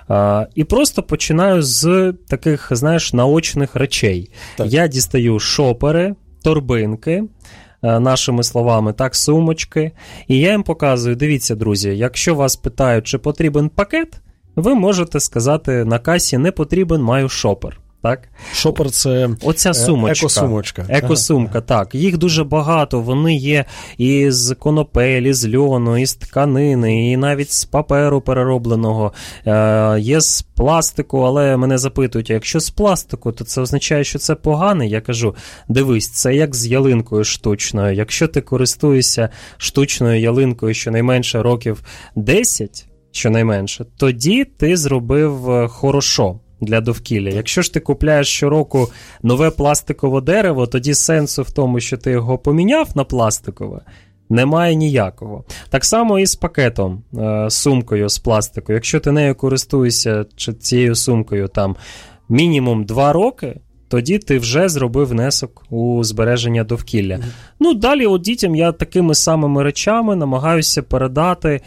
І просто починаю з таких, знаєш, наочних речей. Так. Я дістаю шопери, торбинки, нашими словами, так, сумочки. І я їм показую, дивіться, друзі, якщо вас питають, чи потрібен пакет, ви можете сказати на касі: не потрібен, маю шопер. Так? Шопер – це оця сумочка. Екосумочка. Екосумка, так. Їх дуже багато. Вони є із конопель, із льону, із тканини, і навіть з паперу переробленого. Є з пластику, але мене запитують, а якщо з пластику, то це означає, що це погане? Я кажу: дивись, це як з ялинкою штучною. Якщо ти користуєшся штучною ялинкою щонайменше років 10, щонайменше, тоді ти зробив хорошо для довкілля. Якщо ж ти купляєш щороку нове пластикове дерево, тоді сенсу в тому, що ти його поміняв на пластикове, немає ніякого. Так само і з пакетом, сумкою з пластику. Якщо ти нею користуєшся, чи цією сумкою там мінімум 2 роки, тоді ти вже зробив внесок у збереження довкілля. Далі от дітям я такими самими речами намагаюся передати,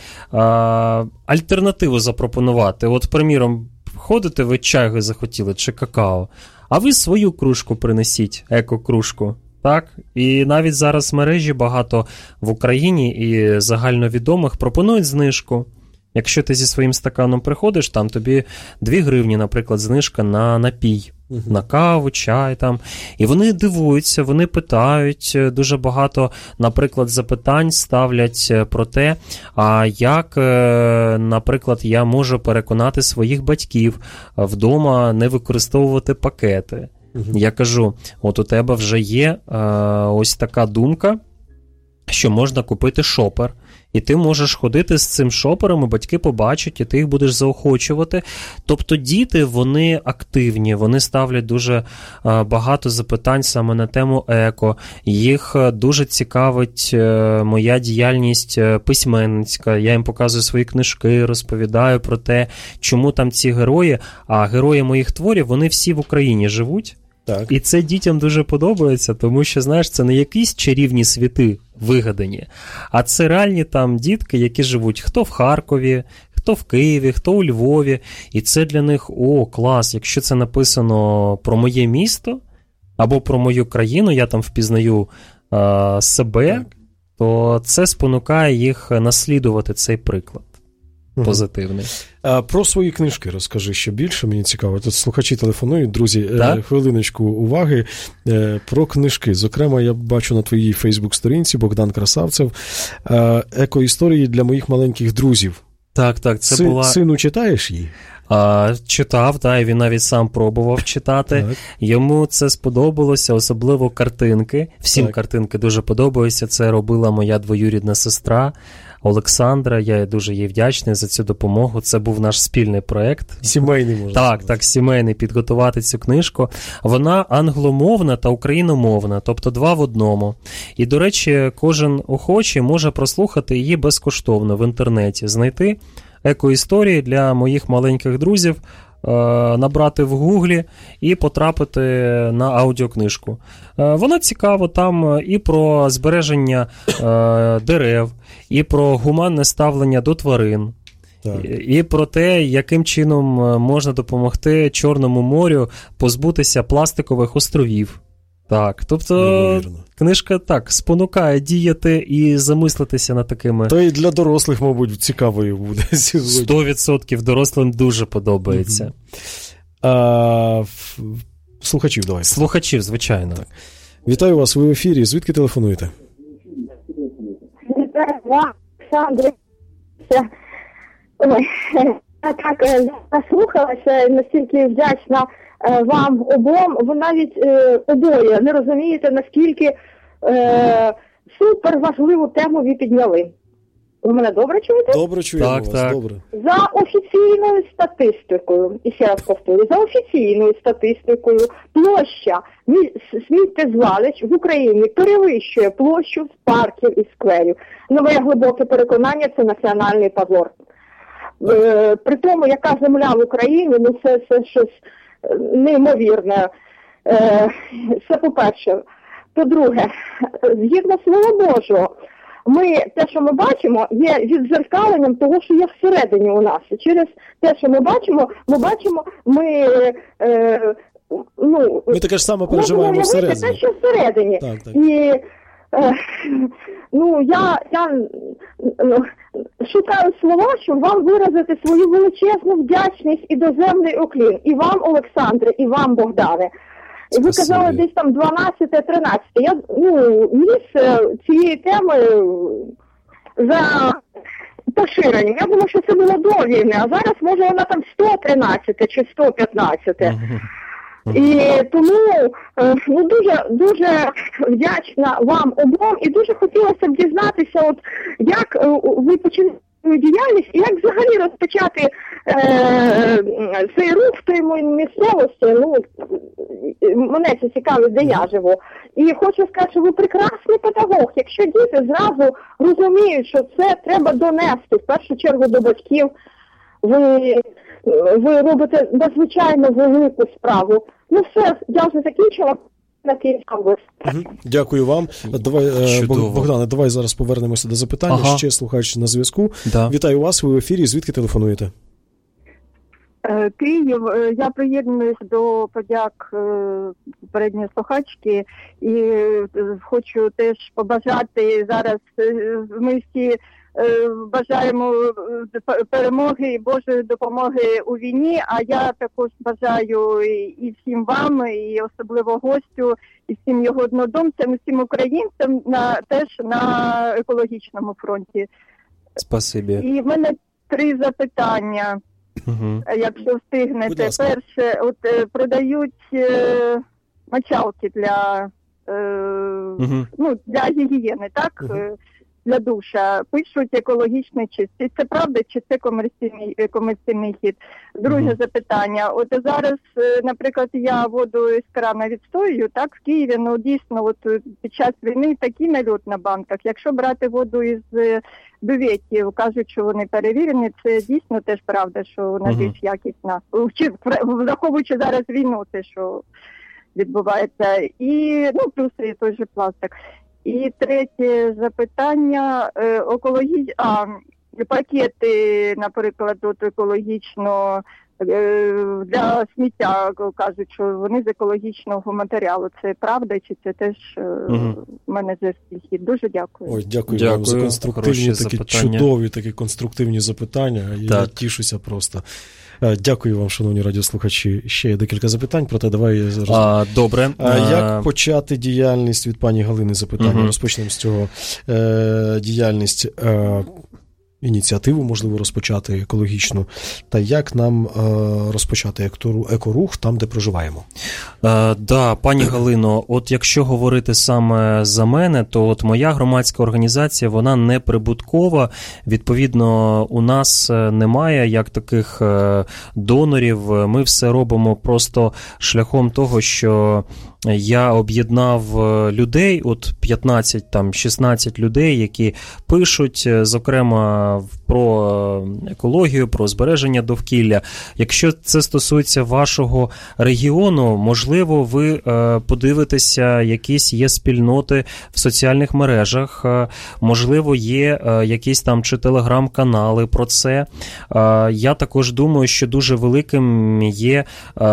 альтернативу запропонувати. От, приміром, ходите, ви чай захотіли чи какао, а ви свою кружку принесіть, еко-кружку. Так? І навіть зараз в мережі багато в Україні і загальновідомих пропонують знижку. Якщо ти зі своїм стаканом приходиш, там тобі 2 гривні, наприклад, знижка на напій. На каву, чай там. І вони дивуються, вони питають, дуже багато, наприклад, запитань ставлять про те, а як, наприклад, я можу переконати своїх батьків вдома не використовувати пакети. Я кажу: от у тебе вже є ось така думка, що можна купити шопер. І ти можеш ходити з цим шопером, і батьки побачать, і ти їх будеш заохочувати. Тобто діти, вони активні, вони ставлять дуже багато запитань саме на тему еко. Їх дуже цікавить моя діяльність письменницька. Я їм показую свої книжки, розповідаю про те, чому там ці герої. А герої моїх творів, вони всі в Україні живуть. Так. І це дітям дуже подобається, тому що, знаєш, це не якісь чарівні світи вигадані, а це реальні там дітки, які живуть хто в Харкові, хто в Києві, хто у Львові. І це для них, клас, якщо це написано про моє місто або про мою країну, я там впізнаю себе, то це спонукає їх наслідувати цей приклад. Позитивний. Про свої книжки розкажи ще більше, мені цікаво. Тут слухачі телефонують, друзі, хвилиночку уваги. Про книжки. Зокрема, я бачу на твоїй Фейсбук-сторінці Богдан Красавцев «Екоісторії для моїх маленьких друзів». Так, це була... Сину читаєш її? Читав, і він навіть сам пробував читати. Так. Йому це сподобалося, особливо картинки. Всім картинки дуже подобаються. Це робила моя двоюрідна сестра Олександра. Я дуже їй вдячний за цю допомогу. Це був наш спільний проєкт. Сімейний, можна сказати. Так, сімейний, підготувати цю книжку. Вона англомовна та україномовна, тобто 2 в 1. І, до речі, кожен охочий може прослухати її безкоштовно в інтернеті, знайти екоісторії для моїх маленьких друзів, набрати в Гуглі і потрапити на аудіокнижку. Вона цікава, там і про збереження дерев, і про гуманне ставлення до тварин, і про те, яким чином можна допомогти Чорному морю позбутися пластикових островів. Так, тобто книжка спонукає діяти і замислитися над такими... То і для дорослих, мабуть, цікавою буде сьогодні. 100% дорослим дуже подобається. Слухачів давай. Слухачів, звичайно. Так. Вітаю вас, ви в ефірі. Звідки телефонуєте? Вітаю вас, Олександр. Ой, так, наслухалася, настільки вдячна вам обом, ви навіть обоє не розумієте, наскільки супер важливу тему ви підняли. Ви мене добре чуєте? Добре чуємо вас, добре. За офіційною статистикою, і ще раз повторю, за офіційною статистикою, площа сміттєзвалищ в Україні перевищує площу парків і скверів. На моє глибоке переконання, це національний позор. При тому, яка земля в Україні, це щось неймовірне. Це по-перше. По-друге, згідно Слова Божого, те, що ми бачимо, є віддзеркаленням того, що є всередині у нас. І через те, що ми бачимо, ми таке ж саме переживаємо всередині. Те, що всередині. Так. І я шукаю слова, щоб вам виразити свою величезну вдячність і доземний уклін. І вам, Олександре, і вам, Богдане. І ви казали десь там 12-13. Я ніс цієї теми за поширенням. Я думаю, що це було до війни, а зараз, може, вона там 113 чи 115. І тому дуже вдячна вам обом і дуже хотілося б дізнатися, як ви почали діяльність і як взагалі розпочати цей рух в той місцевості. Мене це цікавить, де я живу. І хочу сказати, що ви прекрасний педагог. Якщо діти зразу розуміють, що це треба донести, в першу чергу до батьків, ви робите надзвичайно велику справу. Все, я вже закінчила. На Київській області. Дякую вам. Богдане, давай зараз повернемося до запитання. Ще слухач на зв'язку. Да. Вітаю вас, ви в ефірі. Звідки телефонуєте? Київ. Я приєднуюсь до подяк попередньої слухачки і хочу теж побажати зараз, ми всі бажаємо перемоги і Божої допомоги у війні, а я також бажаю і всім вам, і особливо гостю, і всім його однодумцям, і всім українцям теж на екологічному фронті. Спасибі. І в мене 3 запитання, якщо встигнете. Перше, продають мочалки для гігієни, так? Для душа, пишуть екологічний чистий. Це правда, чи це комерційний хід? Друге запитання. Зараз, наприклад, я воду з крана відстоюю, так, в Києві, дійсно, під час війни такий нальот на банках. Якщо брати воду із бюветів, кажуть, що вони перевірені, це дійсно теж правда, що вона більш якісна. Враховуючи зараз війну, те, що відбувається. І, плюс і той же пластик. І третє запитання, пакети, наприклад, екологічно, для сміття, кажуть, що вони з екологічного матеріалу. Це правда, чи це теж в мене підхід? Дуже дякую. Ой, дякую вам за конструктивні, такі чудові, такі конструктивні запитання. Я тішуся просто. Дякую вам, шановні радіослухачі. Ще є декілька запитань, проте давай зараз. Добре. Як почати діяльність від пані Галини запитання? Розпочнемо з цього. Діяльність, ініціативу, можливо, розпочати екологічну, та як нам розпочати екорух там, де проживаємо? Пані Галино, от якщо говорити саме за мене, то от моя громадська організація, вона не прибуткова, відповідно, у нас немає як таких донорів, ми все робимо просто шляхом того, що я об'єднав людей, от 15-16 людей, які пишуть, зокрема, про екологію, про збереження довкілля. Якщо це стосується вашого регіону, можливо, ви подивитеся, якісь є спільноти в соціальних мережах, можливо, є якісь там чи телеграм-канали про це. Я також думаю, що дуже великим є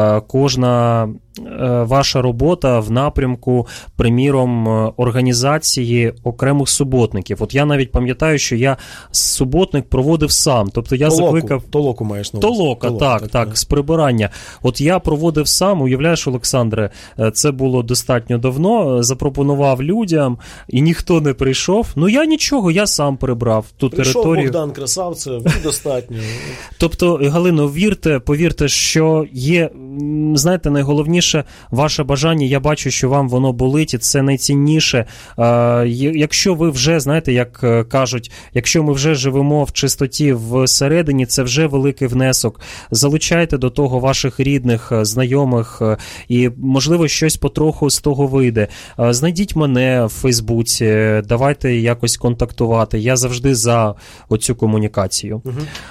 кожна ваша робота в напрямку, приміром, організації окремих суботників. От я навіть пам'ятаю, що я суботник проводив сам. Тобто я закликав... Толоку маєш на увазі. Толока, так, з прибирання. От я проводив сам, уявляєш, Олександре, це було достатньо давно, запропонував людям, і ніхто не прийшов. Я нічого, я сам прибрав ту територію. Прийшов Богдан Красавцев, і достатньо. Тобто, Галино, повірте, що є, знаєте, найголовніше ваше бажання, я бачу, що вам воно болить, і це найцінніше. Якщо ви вже, знаєте, як кажуть, якщо ми вже живемо в чистоті всередині, це вже великий внесок. Залучайте до того ваших рідних, знайомих, і, можливо, щось потроху з того вийде. Знайдіть мене в Фейсбуці, давайте якось контактувати. Я завжди за оцю комунікацію.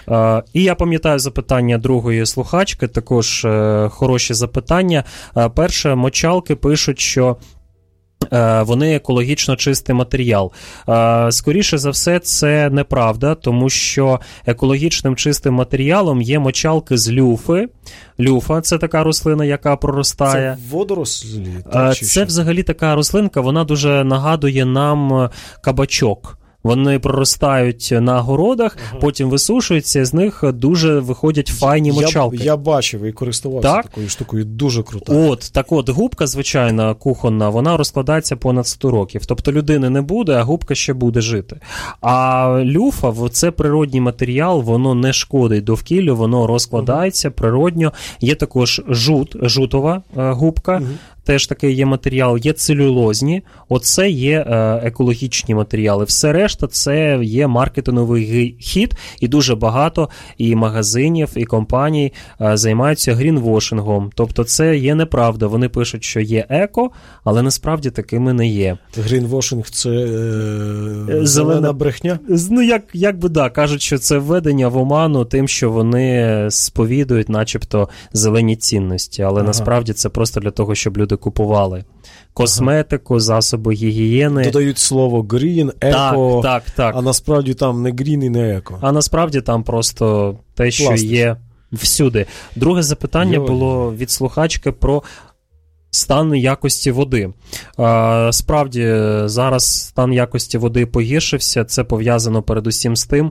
І я пам'ятаю запитання другої слухачки, також хороші запитання. Перше, мочалки пишуть, що вони екологічно чистий матеріал. Скоріше за все, це неправда, тому що екологічним чистим матеріалом є мочалки з люфи. Люфа – це така рослина, яка проростає. Це водорослі? Це взагалі така рослинка, вона дуже нагадує нам кабачок. Вони проростають на городах, потім висушуються, з них дуже виходять файні мочалки. Я бачив і користувався такою штукою, дуже крута. Так от, губка, звичайна, кухонна, вона розкладається понад 100 років. Тобто людини не буде, а губка ще буде жити. А люфа – це природній матеріал, воно не шкодить довкіллю, воно розкладається природньо. Є також жутова губка. Теж такий є матеріал, є целюлозні, оце є екологічні матеріали. Все решта це є маркетинговий хід, і дуже багато і магазинів, і компаній займаються грінвошингом. Тобто це є неправда. Вони пишуть, що є еко, але насправді такими не є. Грінвошинг – це зелена брехня? Кажуть, що це введення в оману тим, що вони сповідують начебто зелені цінності, але насправді це просто для того, щоб люди купували косметику, засоби гігієни. Додають слово green, еко, так. А насправді там не green і не еко. А насправді там просто те, що є всюди. Друге запитання було від слухачки про стан якості води. Справді, зараз стан якості води погіршився. Це пов'язано передусім з тим,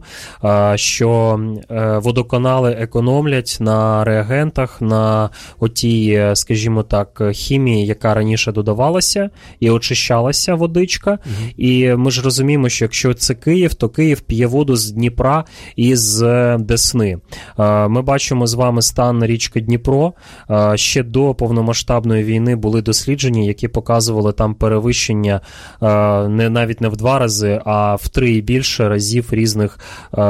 що водоканали економлять на реагентах, на отій, скажімо так, хімії, яка раніше додавалася і очищалася водичка. І ми ж розуміємо, що якщо це Київ, то Київ п'є воду з Дніпра і з Десни. Ми бачимо з вами стан річки Дніпро. Ще до повномасштабної війни були дослідження, які показували там перевищення навіть не в 2 рази, а в 3 і більше разів різних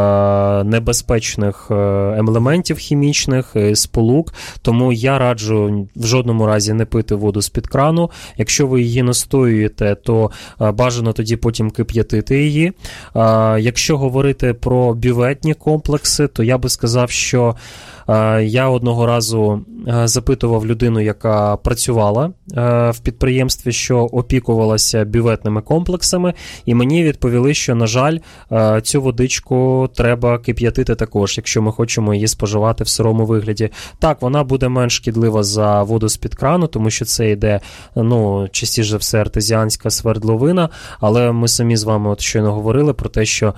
небезпечних елементів хімічних, сполук. Тому я раджу в жодному разі не пити воду з-під крану. Якщо ви її настоюєте, то бажано тоді потім кип'ятити її. Якщо говорити про бюветні комплекси, то я би сказав, що я одного разу запитував людину, яка працювала в підприємстві, що опікувалася бюветними комплексами, і мені відповіли, що, на жаль, цю водичку треба кип'ятити також, якщо ми хочемо її споживати в сирому вигляді. Так, вона буде менш шкідлива за воду з-під крану, тому що це йде, частіше за все, артезіанська свердловина, але ми самі з вами щойно говорили про те, що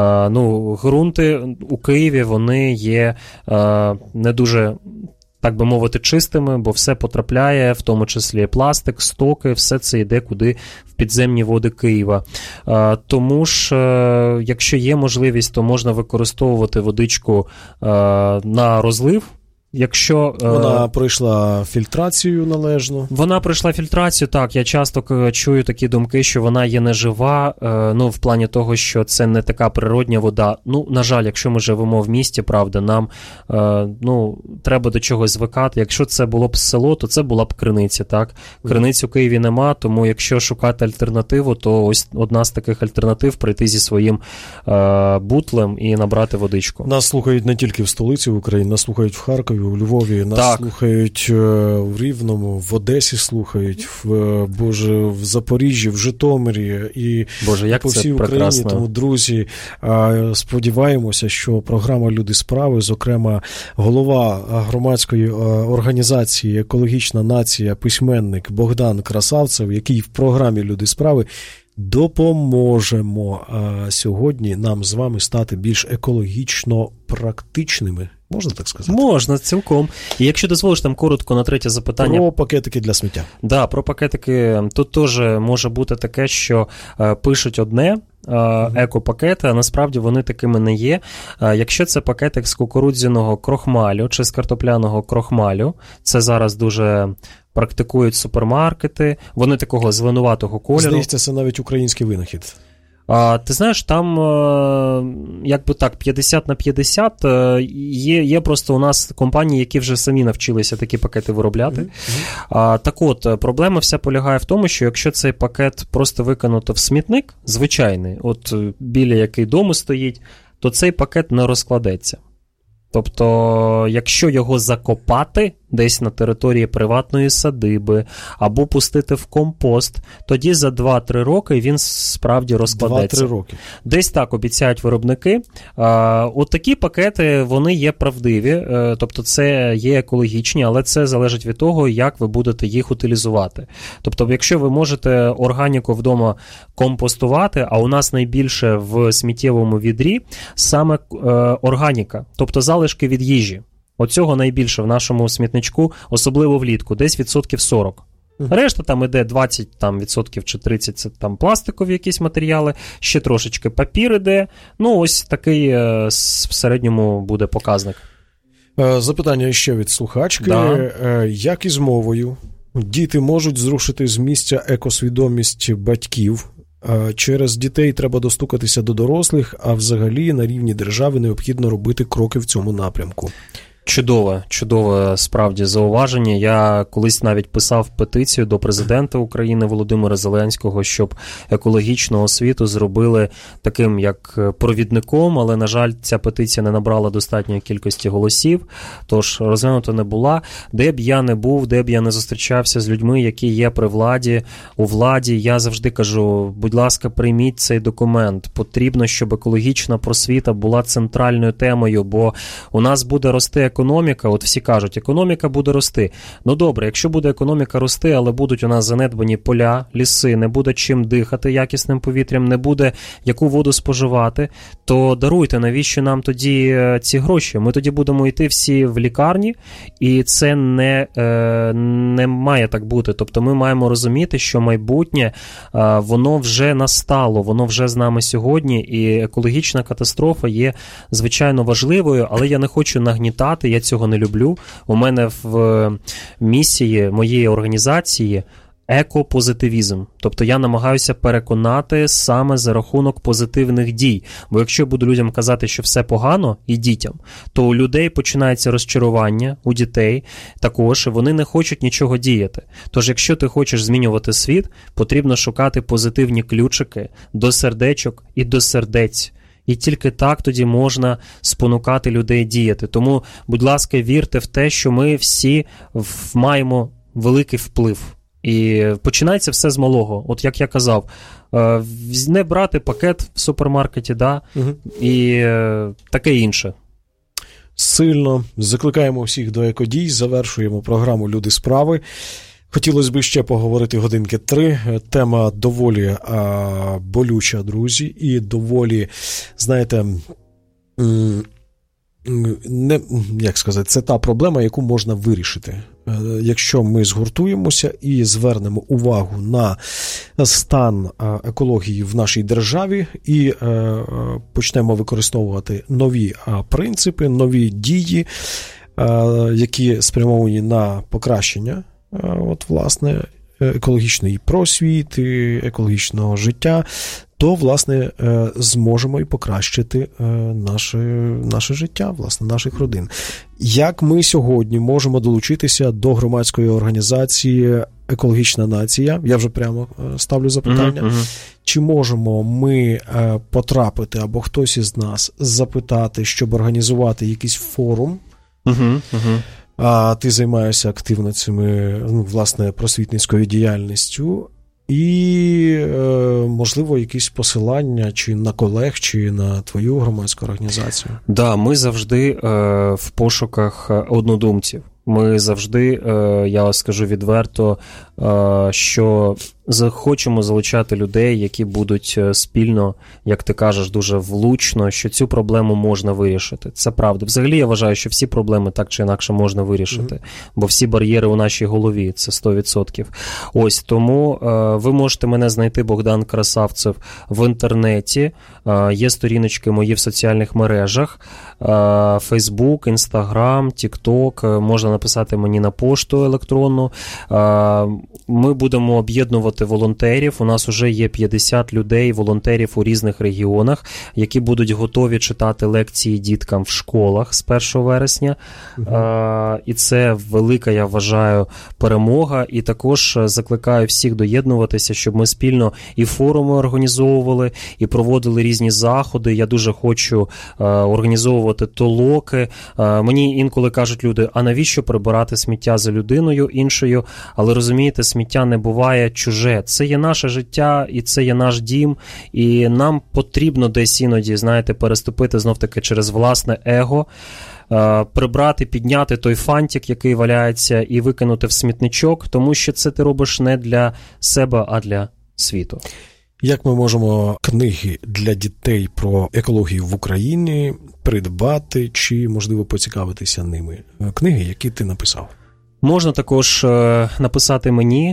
ґрунти у Києві, вони є не дуже, так би мовити, чистими, бо все потрапляє, в тому числі пластик, стоки, все це йде куди? В підземні води Києва. Тому ж, якщо є можливість, то можна використовувати водичку на розлив. Якщо вона пройшла фільтрацію належно. Вона пройшла фільтрацію, так. Я часто чую такі думки, що вона є нежива, в плані того, що це не така природня вода. На жаль, якщо ми живемо в місті, правда, нам треба до чогось звикати. Якщо це було б село, то це була б криниця, так? Криниць у Києві нема, тому якщо шукати альтернативу, то ось одна з таких альтернатив – прийти зі своїм бутлем і набрати водичку. Нас слухають не тільки в столиці України, нас слухають в Харкові, у Львові, нас слухають в Рівному, в Одесі слухають, в Запоріжжі, в Житомирі і по всій Україні. Тому, друзі, сподіваємося, що програма «Люди справи», зокрема голова громадської організації «Екологічна нація», письменник Богдан Красавцев, який в програмі «Люди справи» допоможемо сьогодні нам з вами стати більш екологічно практичними. Можна так сказати? Можна, цілком. І якщо дозволиш там коротко на третє запитання. Про пакетики для сміття. Да, про пакетики. Тут теж може бути таке, що пишуть одне, екопакети, а насправді вони такими не є. Якщо це пакетик з кукурудзяного крохмалю чи з картопляного крохмалю, це зараз дуже практикують супермаркети, вони такого зеленуватого кольору. Здається, це навіть український винахід. Ти знаєш, там, 50/50 є просто у нас компанії, які вже самі навчилися такі пакети виробляти. Так от, проблема вся полягає в тому, що якщо цей пакет просто викинуто в смітник, звичайний, от біля який дому стоїть, то цей пакет не розкладеться. Тобто, якщо його закопати десь на території приватної садиби або пустити в компост, тоді за 2-3 роки він справді розкладеться. 2-3 роки. Десь так обіцяють виробники. От такі пакети, вони є правдиві, тобто це є екологічні, але це залежить від того, як ви будете їх утилізувати. Тобто, якщо ви можете органіку вдома компостувати, а у нас найбільше в сміттєвому відрі саме органіка, тобто залишки від їжі. Оцього найбільше в нашому смітничку, особливо влітку, десь 40%. Решта там іде 20% чи 30% це там пластикові якісь матеріали, ще трошечки папір іде. Ось такий в середньому буде показник. Запитання ще від слухачки. Як із мовою? Діти можуть зрушити з місця екосвідомість батьків? Через дітей треба достукатися до дорослих, а взагалі на рівні держави необхідно робити кроки в цьому напрямку. Чудове справді зауваження. Я колись навіть писав петицію до президента України Володимира Зеленського, щоб екологічну освіту зробили таким як провідником, але, на жаль, ця петиція не набрала достатньої кількості голосів, тож розглянута не була. Де б я не був, де б я не зустрічався з людьми, які є при владі, у владі, я завжди кажу, будь ласка, прийміть цей документ. Потрібно, щоб екологічна просвіта була центральною темою, бо у нас буде рости економіка, от всі кажуть, економіка буде рости. Добре, якщо буде економіка рости, але будуть у нас занедбані поля, ліси, не буде чим дихати якісним повітрям, не буде яку воду споживати, то даруйте, навіщо нам тоді ці гроші? Ми тоді будемо йти всі в лікарні, і це не має так бути. Тобто ми маємо розуміти, що майбутнє, воно вже настало, воно вже з нами сьогодні, і екологічна катастрофа є, звичайно, важливою, але я не хочу нагнітати, я цього не люблю. У мене в місії моєї організації екопозитивізм. Тобто я намагаюся переконати саме за рахунок позитивних дій. Бо якщо я буду людям казати, що все погано, і дітям, то у людей починається розчарування, у дітей також, і вони не хочуть нічого діяти. Тож, якщо ти хочеш змінювати світ, потрібно шукати позитивні ключики до сердечок і до сердець. І тільки так тоді можна спонукати людей діяти. Тому, будь ласка, вірте в те, що ми всі маємо великий вплив. І починається все з малого. От як я казав, не брати пакет в супермаркеті, і таке інше. Сильно закликаємо всіх до екодій, завершуємо програму «Люди справи». Хотілося б ще поговорити годинки 3. Тема доволі болюча, друзі, і доволі, знаєте, це та проблема, яку можна вирішити. Якщо ми згуртуємося і звернемо увагу на стан екології в нашій державі і почнемо використовувати нові принципи, нові дії, які спрямовані на покращення власне, екологічної просвіти, екологічного життя, то, власне, зможемо і покращити наше життя, власне, наших родин. Як ми сьогодні можемо долучитися до громадської організації «Екологічна нація»? Я вже прямо ставлю запитання. Чи можемо ми потрапити, або хтось із нас запитати, щоб організувати якийсь форум? А ти займаєшся активно цими, власне, просвітницькою діяльністю, і, можливо, якісь посилання чи на колег, чи на твою громадську організацію? Да, ми завжди в пошуках однодумців. Ми завжди, я скажу відверто, що хочемо залучати людей, які будуть спільно, як ти кажеш, дуже влучно, що цю проблему можна вирішити. Це правда. Взагалі, я вважаю, що всі проблеми так чи інакше можна вирішити, бо всі бар'єри у нашій голові, це 100%. Ось, тому ви можете мене знайти, Богдан Красавцев, в інтернеті. Є сторіночки мої в соціальних мережах, Facebook, Instagram, TikTok, можна написати мені на пошту електронну. Ми будемо об'єднувати волонтерів. У нас вже є 50 людей, волонтерів у різних регіонах, які будуть готові читати лекції діткам в школах з 1 вересня. І це велика, я вважаю, перемога. І також закликаю всіх доєднуватися, щоб ми спільно і форуми організовували, і проводили різні заходи. Я дуже хочу організовувати толоки. Мені інколи кажуть люди, а навіщо прибирати сміття за людиною іншою? Але розумієте, сміття не буває чуже. Це є наше життя, і це є наш дім, і нам потрібно десь іноді, знаєте, переступити знов-таки через власне его, прибрати, підняти той фантик, який валяється, і викинути в смітничок, тому що це ти робиш не для себе, а для світу. Як ми можемо книги для дітей про екологію в Україні придбати чи, можливо, поцікавитися ними? Книги, які ти написав? Можна також написати мені.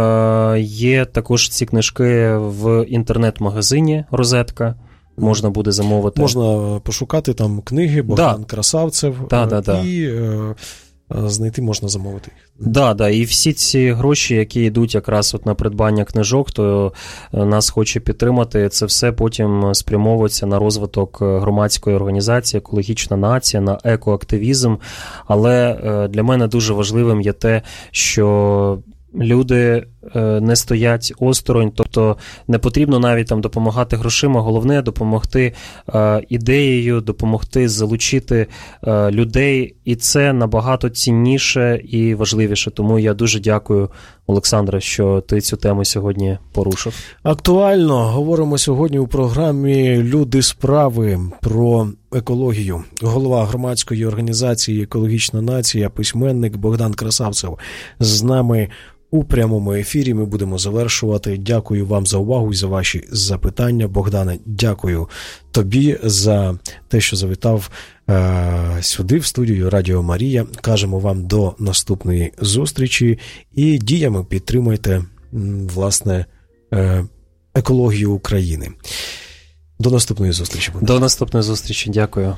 Є також ці книжки в інтернет-магазині «Розетка». Можна буде замовити. Можна пошукати там книги, Богдан Красавцев, і знайти можна замовити їх. Да, і всі ці гроші, які йдуть якраз на придбання книжок, то нас хоче підтримати, це все потім спрямовується на розвиток громадської організації «Екологічна нація», на екоактивізм. Але для мене дуже важливим є те, що люди не стоять осторонь, тобто не потрібно навіть там допомагати грошима, головне допомогти ідеєю, допомогти залучити людей, і це набагато цінніше і важливіше. Тому я дуже дякую, Олександре, що ти цю тему сьогодні порушив. Актуально говоримо сьогодні у програмі «Люди справи» про екологію. Голова громадської організації «Екологічна нація», письменник Богдан Красавцев з нами у прямому ефірі. Ми будемо завершувати. Дякую вам за увагу і за ваші запитання. Богдане, дякую тобі за те, що завітав сюди, в студію Радіо Марія. Кажемо вам до наступної зустрічі і діями підтримуйте, власне, екологію України. До наступної зустрічі. До наступної зустрічі. Дякую.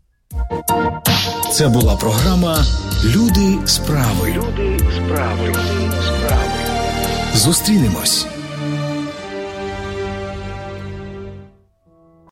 Це була програма «Люди справи». Зустрінемось.